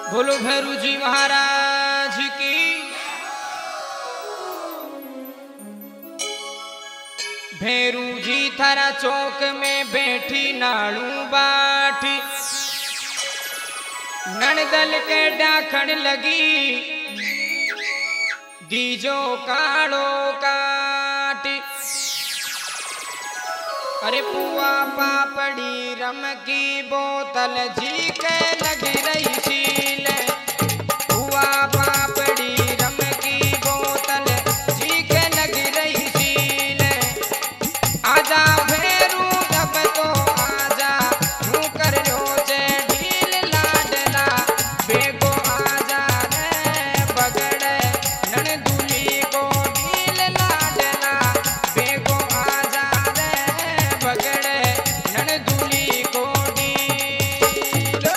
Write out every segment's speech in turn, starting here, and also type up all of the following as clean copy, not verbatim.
बोलो भैरू जी महाराज की। भैरू जी थारा चौक में बैठी नाड़ू बाठी, नणदल के डाखण लगी दीजो काड़ो काटी। अरे पुआ पापड़ी रम की बोतल जी के लग रही सील। पुआ पापड़ी रम की बोतल जी के लग रही सील। आजा भैरू तब तो आजा, यूं कर लो जे ढील लाडला बेगो आजा रे बगड़े नन दूली को ढील लाडला बेगो आजा रे बगड़े नन दूली को ढील।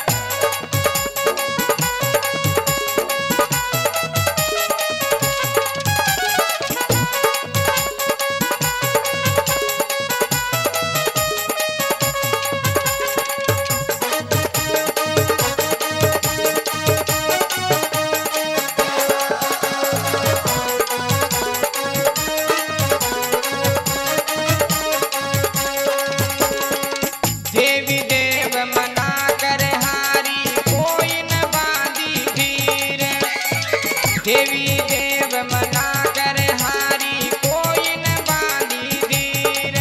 देवी देव मना कर हारी कोई न बांधी धीर। देवी देव मना कर हारी कोई न बांधी धीर।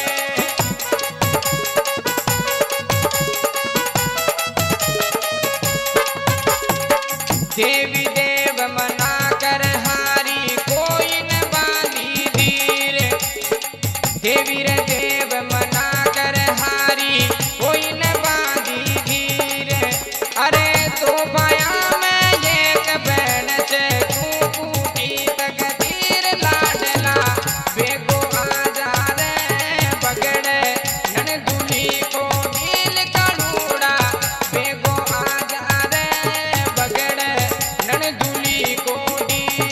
देवी देव मना कर हारी कोई न बांधी धीर। देवी रे देव मना कर हारी कोई न बांधी धीर। अरे तो पाया में एक बहन से तू पूटी तक धीर लाडला बेगो आजा रे बगड़े नन दूली को ढील कानूड़ा बेगो आजा रे बगड़े नन दूली को ढील।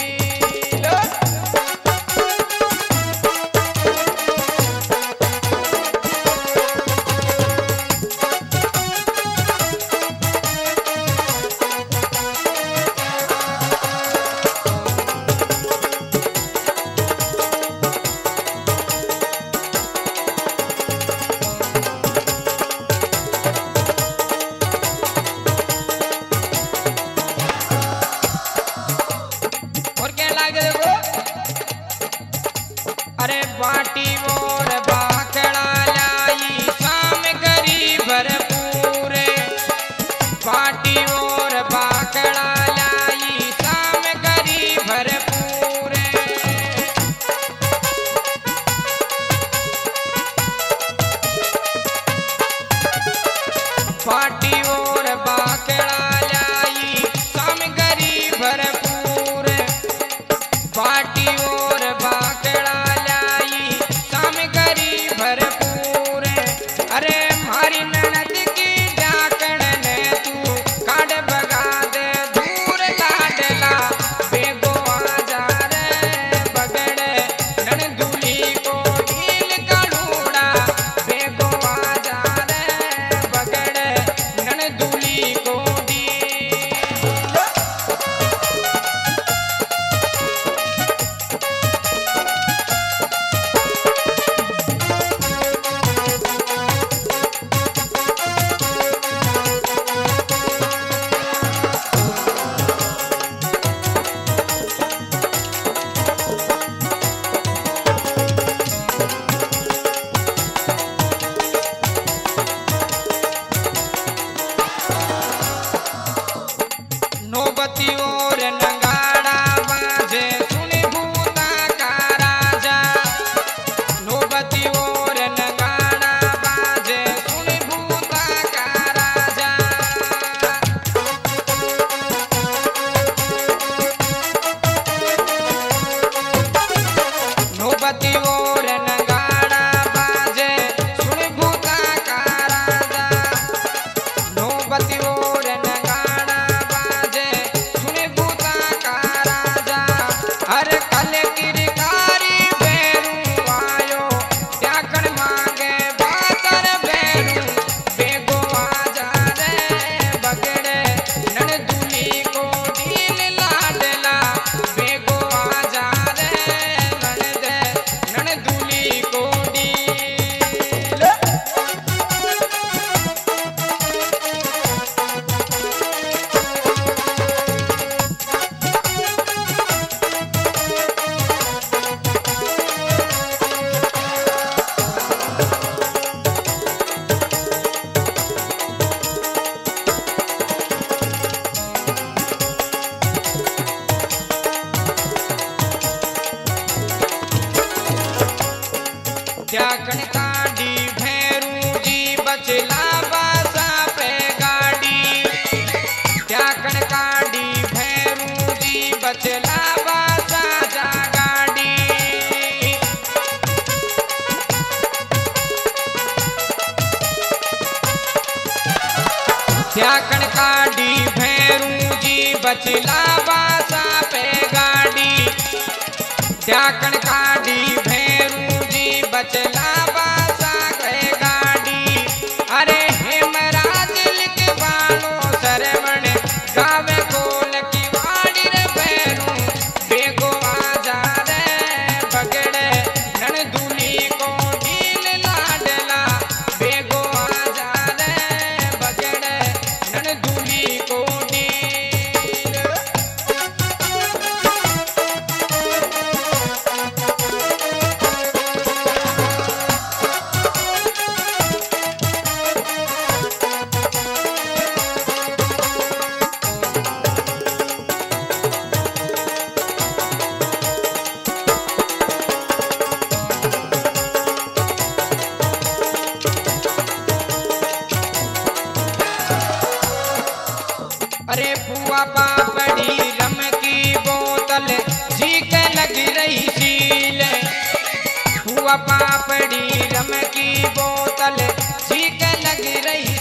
और क्या लागे देखो। अरे बाटी और बाकड़ा लाई शाम गरी भरपूर। बाटी और बाकड़ा लाई शाम गरी भरपूर। बाटी और बाकड़ा लाई शाम गरी भरपूर। बाटी और बाकड़ा लाई शाम गरी भरपूर। अरे मारी ननद की डाकण ने तू काढ़ बचला बासा पे गाड़ी ढाकन काढ़ी भैरू जी बचला बासा पे गाड़ी अरे हेमराज लिख बालो सरवण गावे कोल की वाड़ी रे भैरू बेगो आजा रे बगड़े नन दूली को ढील लाडला बेगो आजा रे बगड़े नन दूली को ढील अरे पुआ पापड़ी रम की बोतल झीक लग रही सील पुआ पापड़ी रम की बोतल झीक लग रही